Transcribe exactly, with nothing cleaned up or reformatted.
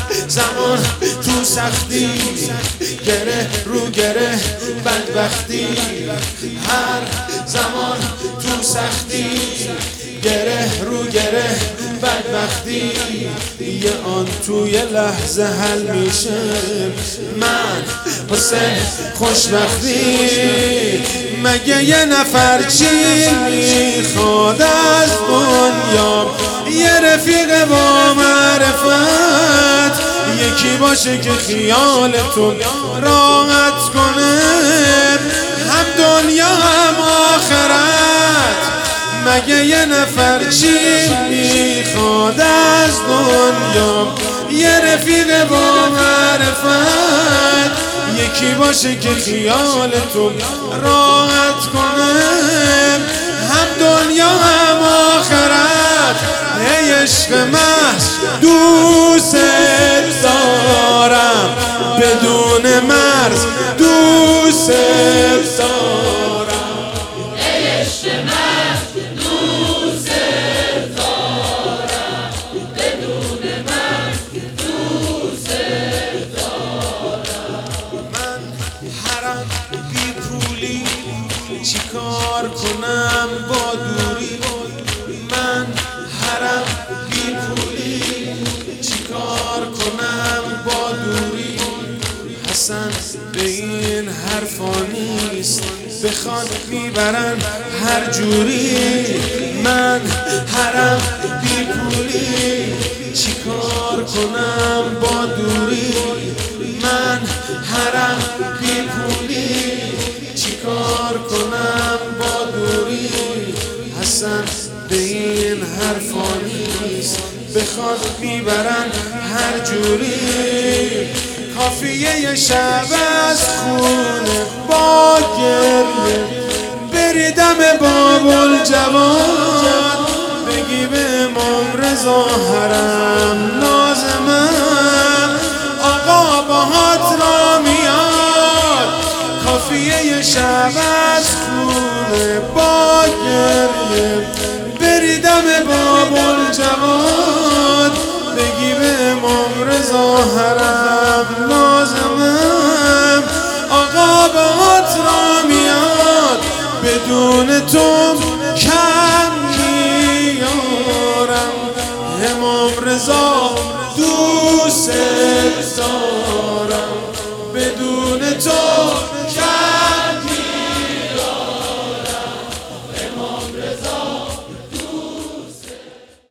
زمان تو سختی، گره رو گره بدبختی. هر زمان تو سختی، گره رو گره بدبختی. یه آن توی لحظه حل میشه، من واسه خوشبختی. مگه یه نفر چی میخواد از دنیا؟ یه رفیق با معرفت، یکی باشه که خیالتون راحت کنه، هم دنیا هم آخرت. مگه یه نفر چی میخواد از دنیا؟ یه رفیق با معرفت، یکی باشه که خیالتون راحت کنه، هم دنیا هم آخرت. ای عشق محض دوست دارم، بدون مرز دوست دارم. ای عشق محض دوست دارم، بدون مرز دوست دارم. من هرم بی پولی چیکار کنم با دوری؟ من هرم بی پولی چیکار کنم با دوری؟ حسن به این حرفا نیست، بخوان میبرن هر جوری. من هرم بی پولی چیکار کنم با دوری؟ من هرم بی پولی چیکار کنم با دوری؟ حسن به این حرفا نیست، بخواد میبرن هر جوری. کافیه یه شب از خونه با گریه بری دم بابل جوان، بگی به امام رضا حرم لازمم، آقا باهات را میاد. کافیه یه شب از خونه با گریه بری دم بابل جوان، بگی به امام رضا حرم لازمم، آقا باهات را میاد. بدون تو کم میارم، امام رضا دوست دارم، بدون تو